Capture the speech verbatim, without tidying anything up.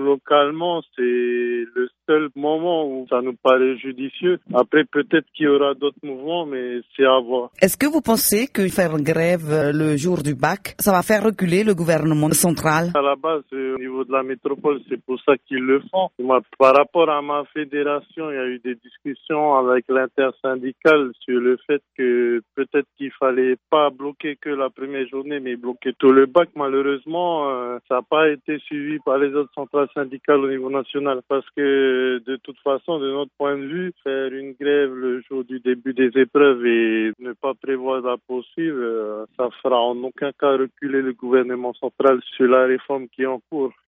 localement, c'est le seul moment où ça nous paraît judicieux. Après, peut-être qu'il y aura d'autres mouvements, mais c'est à voir. Est-ce que vous pensez que faire grève le jour du bac, ça va faire reculer le gouvernement central? À la base, au niveau de la métropole, c'est pour ça qu'ils le font. Moi, par rapport à ma fédération, il y a eu des discussions avec l'intersyndicale sur le fait que peut-être qu'il fallait pas bloquer que la première journée, mais bloquer tout le bac. Malheureusement, euh, ça n'a pas été suivi par les autres centrales syndicales au niveau national parce que de toute façon, de notre point de vue, faire une grève le jour du début des épreuves et ne pas prévoir la poursuivre, euh, ça fera en aucun cas reculer le gouvernement central sur la réforme qui est en cours.